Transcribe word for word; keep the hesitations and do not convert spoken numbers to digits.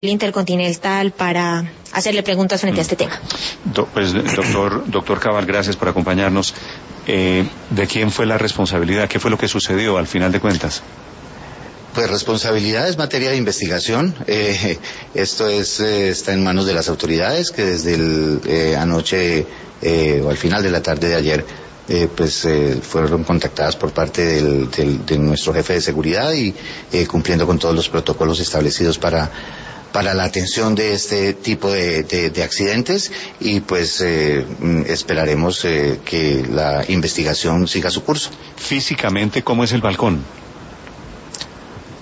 Intercontinental para hacerle preguntas frente mm. a este tema. Do, pues, doctor, doctor Cabal, gracias por acompañarnos. Eh, ¿De quién fue la responsabilidad? ¿Qué fue lo que sucedió al final de cuentas? Pues responsabilidad es materia de investigación. Eh, esto es eh, está en manos de las autoridades que desde el, eh, anoche eh, o al final de la tarde de ayer eh, pues eh, fueron contactadas por parte del, del, de nuestro jefe de seguridad y eh, cumpliendo con todos los protocolos establecidos para para la atención de este tipo de, de, de accidentes y pues eh, esperaremos eh, que la investigación siga su curso. Físicamente, ¿cómo es el balcón?